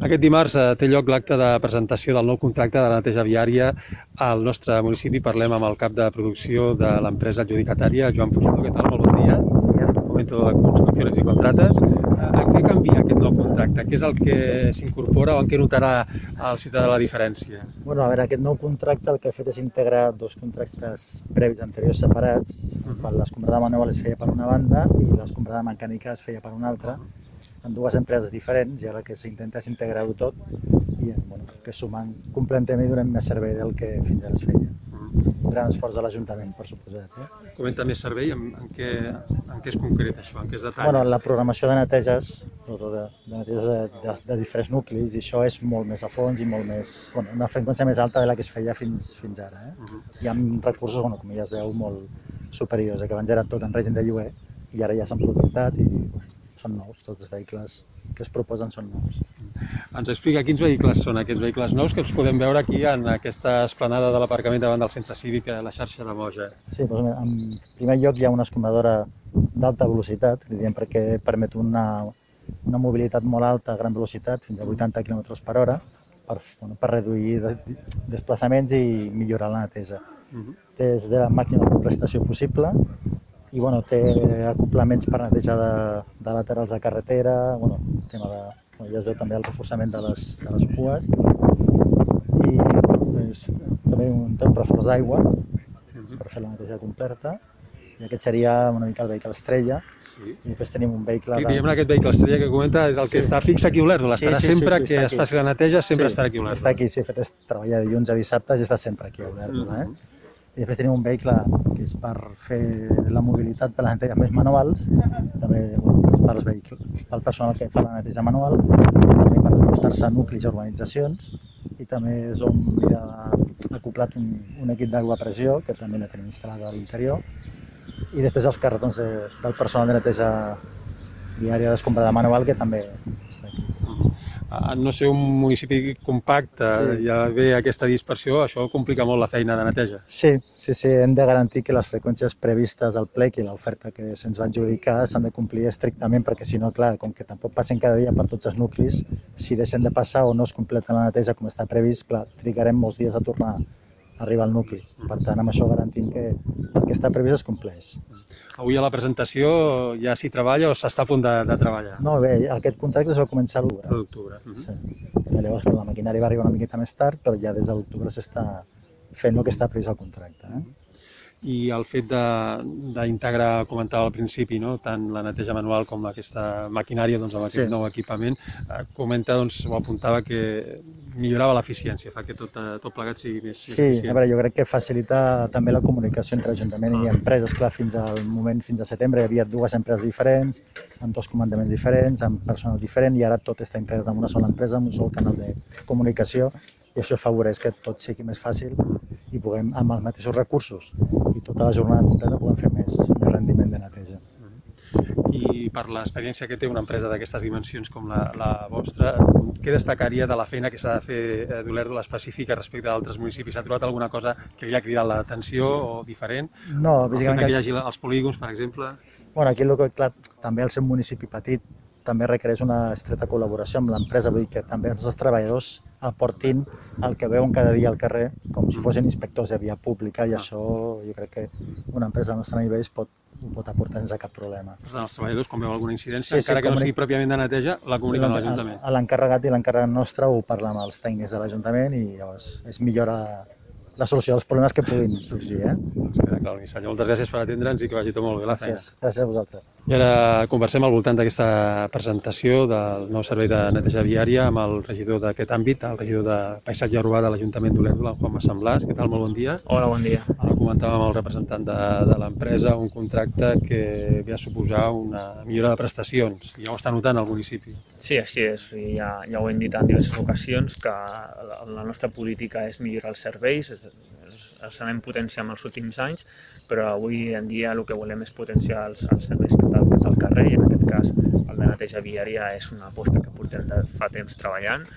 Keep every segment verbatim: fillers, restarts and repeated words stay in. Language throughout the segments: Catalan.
Aquest dimarts té lloc l'acte de presentació del nou contracte de la neteja viària al nostre municipi. Parlem amb el cap de producció de l'empresa adjudicatària, Joan Pujol. Què tal? Molt bon dia. Momento de Construcciones i Contrates. En què canvia aquest nou contracte? Què és el que s'incorpora o en què notarà el ciutadà la diferència? Bueno, a veure, aquest nou contracte el que ha fet és integrar dos contractes previs anteriors separats, en qual l'escombrada manual es feia per una banda i l'escombrada mecànica es feia per una altra, en dues empreses diferents, i ara el que s'intenta és integrar-ho tot i bueno, que sumant completament i donem més servei del que fins ara es feia. Un gran esforç de l'Ajuntament, per suposat. Eh? Comenta més servei, en, en, què, en què és concret això, en què es detalla? Bueno, la programació de neteges, sobretot de, de neteges de, de, de diferents nuclis, i això és molt més a fons i molt més, bueno, una freqüència més alta de la que es feia fins, fins ara. Eh? Uh -huh. I amb recursos, bueno, com ja es veu, molt superiors, eh? Que abans era tot en règim de lloguer i ara ja s'han propietat i bueno, són nous, tots els vehicles que es proposen són nous. Ens explica quins vehicles són aquests vehicles nous que els podem veure aquí en aquesta esplanada de l'aparcament davant del centre cívic a la xarxa de Moja. Sí, doncs en primer lloc hi ha una escombradora d'alta velocitat, li diem perquè permet una, una mobilitat molt alta a gran velocitat, fins a vuitanta quilòmetres per hora, per, bueno, per reduir de, desplaçaments i millorar la neteja. Uh-huh. Té de la màxima prestació possible i bueno, té acoplaments per netejar de, de laterals de carretera, bueno, tema de, bueno, ja es veu també el reforçament de les, de les pues i és, també un, té un reforç d'aigua uh-huh. per fer la neteja completa. I aquest seria una mica el vehicle estrella. Sí. I després tenim un vehicle... De... Diguem-ne, aquest vehicle estrella que comenta és el que sí. està fix aquí a Olèrdola, estarà sí, sí, sempre sí, sí, que es faci la neteja, sempre sí, estarà aquí a Olèrdola. Està aquí, sí, fet és treballar de dilluns a dissabtes i està sempre aquí a Olèrdola. Eh? Uh-huh. I després tenim un vehicle que és per fer la mobilitat per les neteges més manuals, també bueno, és per als vehicles, pel personal que fa la neteja manual, també per acostar-se a nuclis i urbanitzacions, i també és on ha acoplat un, un equip d'aigua a pressió, que també la tenim instal·lada a l'interior, i després els carretons de, del personal de neteja viària d'escombrada manual, que també està aquí. No ser un municipi compacte, sí. Ja ve aquesta dispersió, això complica molt la feina de neteja. Sí, sí, sí, hem de garantir que les freqüències previstes al plec i l'oferta que se'ns va adjudicar s'han de complir estrictament, perquè si no, clar, com que tampoc passen cada dia per tots els nuclis, si deixen de passar o no es completa la neteja com està previst, clar, trigarem molts dies a tornar a arribar al nucli. Per tant, amb això garantim que el que està previst es compleix. Avui a la presentació ja s'hi treballa o s'està a punt de, de treballar? No, bé, aquest contracte es va començar a l'octubre. A l'octubre. Uh -huh. Sí. Llavors la maquinària va arribar una miqueta més tard, però ja des de l'octubre s'està fent el que està previst al contracte. Eh? I el fet d'integrar, comentava al principi, no? Tant la neteja manual com aquesta maquinària doncs, amb aquest sí. nou equipament, eh, comenta doncs, o apuntava que millorava l'eficiència, fa que tot, tot plegat sigui més, sí, més eficient. Sí, a veure, jo crec que facilita també la comunicació entre Ajuntament ah. i empreses. Clar, fins al moment, fins a setembre, hi havia dues empreses diferents, amb dos comandaments diferents, amb personal diferent, i ara tot està integrat en una sola empresa, amb un sol canal de comunicació, i això afavoreix que tot sigui més fàcil i puguem, amb els mateixos recursos i tota la jornada completa, puguem fer més, més rendiment de neteja. I per l'experiència que té una empresa d'aquestes dimensions com la, la vostra, què destacaria de la feina que s'ha de fer d'Olèrdola específica respecte a altres municipis? Ha trobat alguna cosa que li ha cridat l'atenció o diferent? No, bàsicament... Que hi hagi els polígons, per exemple? Bueno, aquí el que, clar, també al ser un municipi petit també requereix una estreta col·laboració amb l'empresa, vull dir que també els nostres treballadors aportin el que veuen cada dia al carrer, com si fossin inspectors de via pública, i això jo crec que una empresa del nostre nivell pot, ho pot aportar sense cap problema. Per tant, els treballadors, quan veu alguna incidència, sí, encara sí, que no sigui pròpiament de neteja, la comuniquen a l'Ajuntament. L'encarregat i l'encarregat nostre ho parla amb els tècnics de l'Ajuntament i llavors és millora la solució dels problemes que puguin sorgir. Eh? Ens queda clar el missatge. Moltes gràcies per atendre'ns i que vagi tot molt bé la feina. Gràcies, gràcies a vosaltres. I ara conversem al voltant d'aquesta presentació del nou servei de neteja viària amb el regidor d'aquest àmbit, el regidor de Paisatge Urbà de l'Ajuntament d'Olèrdola, en Juan Massamblàs. Què tal? Molt bon dia. Hola, bon dia. Ara comentàvem amb el representant de, de l'empresa un contracte que ve a suposar una millora de prestacions. Ja ho està notant al municipi. Sí, així és. Ja, ja ho hem dit en diverses ocasions, que la, la nostra política és millorar els serveis, els anem potenciant els últims anys, però avui en dia el que volem és potenciar els, els serveis que té el carrer, i en aquest cas el de neteja viària és una aposta que portem de fa temps treballant.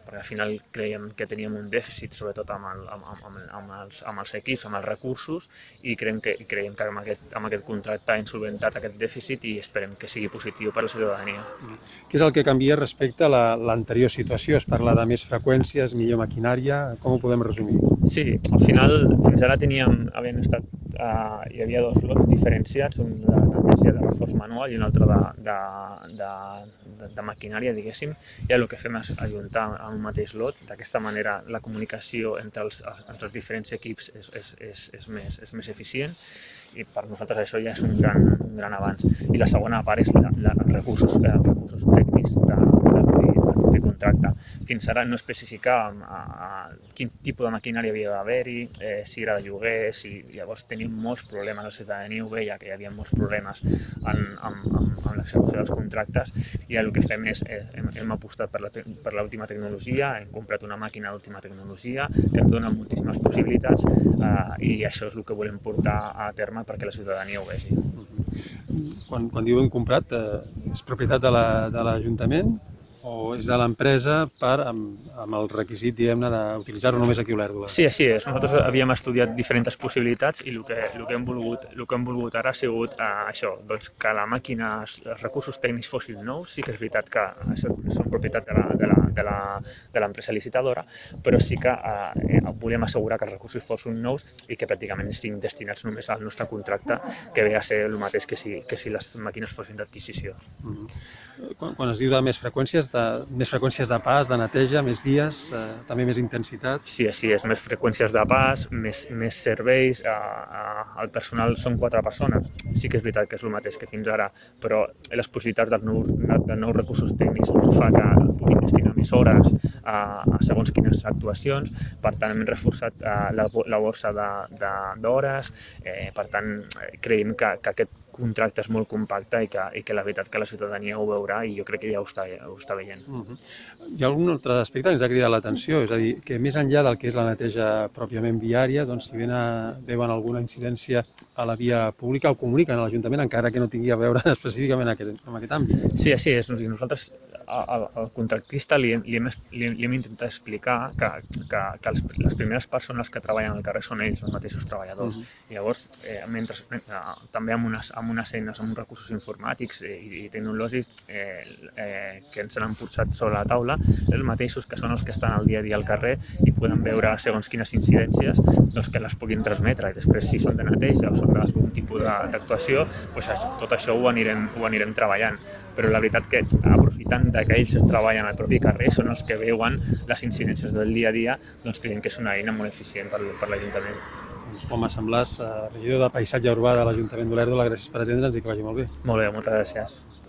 perquè al final creiem que teníem un dèficit, sobretot amb, el, amb, amb, amb, els, amb els equips, amb els recursos, i creiem que, creiem que amb, aquest, amb aquest contracte hem solventat aquest dèficit i esperem que sigui positiu per a la ciutadania. Què és el que canvia respecte a l'anterior situació? Es parla de més freqüències, millor maquinària, com ho podem resumir? Sí, al final fins ara teníem, havien estat, uh, hi havia dos lots diferenciats, un de neteja de reforç manual i un altre de, de, de, de, de maquinària, diguéssim, i el que fem és ajuntar en un mateix lot. D'aquesta manera la comunicació entre els, entre els diferents equips és, és, és, és, més, és més eficient i per nosaltres això ja és un gran, un gran avanç. I la segona part és la, la, els, recursos, eh, els recursos tècnics de, del, del propi contracte. Fins ara no especificàvem a, a quin tipus de maquinària havia d'haver-hi, eh, si era de lloguer, si llavors teníem molts problemes, la ciutadania ho veia, que hi havia molts problemes en, en, en, en l'execució dels contractes, i el que fem és, eh, hem, hem apostat per l'última tecnologia, hem comprat una màquina d'última tecnologia que ens dona moltíssimes possibilitats eh, i això és el que volem portar a terme perquè la ciutadania ho vegi. Quan, quan diu hem comprat, eh, és propietat de l'Ajuntament o és de l'empresa per, amb, amb el requisit, diguem-ne, d'utilitzar-ho només aquí a Olèrdola? Sí, així és. Nosaltres havíem estudiat diferents possibilitats i el que, el que, hem, volgut, el que hem volgut ara ha sigut eh, això, doncs que la màquina, els recursos tècnics fossin nous. Sí que és veritat que són propietat de la, de la, de la, de l'empresa licitadora, però sí que eh, volem assegurar que els recursos fossin nous i que pràcticament estiguin destinats només al nostre contracte, que ve a ser el mateix que si, que si les màquines fossin d'adquisició. Mm-hmm. Quan, quan es diu de més freqüències, de, més freqüències de pas, de neteja, més dies, eh, també més intensitat? Sí, així és, més freqüències de pas, més, més serveis, eh, eh, el personal són quatre persones, sí que és veritat que és el mateix que fins ara, però les possibilitats dels nous, de nous recursos tècnics fa que puguin destinar més hores a, a segons quines actuacions, per tant hem reforçat eh, la, la borsa d'hores, eh, per tant creiem que, que aquest contracte és molt compacte i que, i que la veritat que la ciutadania ho veurà i jo crec que ja ho està, ho està veient. Uh-huh. Hi ha algun altre aspecte que ens ha cridat l'atenció? És a dir, que més enllà del que és la neteja pròpiament viària, doncs si veuen alguna incidència a la via pública ho comuniquen a l'Ajuntament, encara que no tingui a veure específicament amb aquest, amb aquest àmbit. Sí, així és. Nosaltres al, al contractista li, li, hem, li, li hem intentat explicar que, que, que els, les primeres persones que treballen al carrer són ells, els mateixos treballadors. Uh-huh. I llavors, eh, mentre, eh, també amb unes, amb unes eines, amb uns recursos informàtics eh, i, i tecnològics eh, eh, que ens han posat sobre la taula, els mateixos que són els que estan al dia a dia al carrer i poden veure segons quines incidències doncs, que les puguin transmetre. I després, si són de neteja o són d'algun tipus d'actuació, doncs, tot això ho anirem, ho anirem treballant. Però la veritat que aprofitant que ells treballen al propi carrer, són els que veuen les incidències del dia a dia, doncs creiem que és una eina molt eficient per, per l'Ajuntament. Doncs Home Semblàs, regidor de Paisatge Urbà de l'Ajuntament d'Olèrdola, gràcies per atendre'ns i que vagi molt bé. Molt bé, moltes gràcies.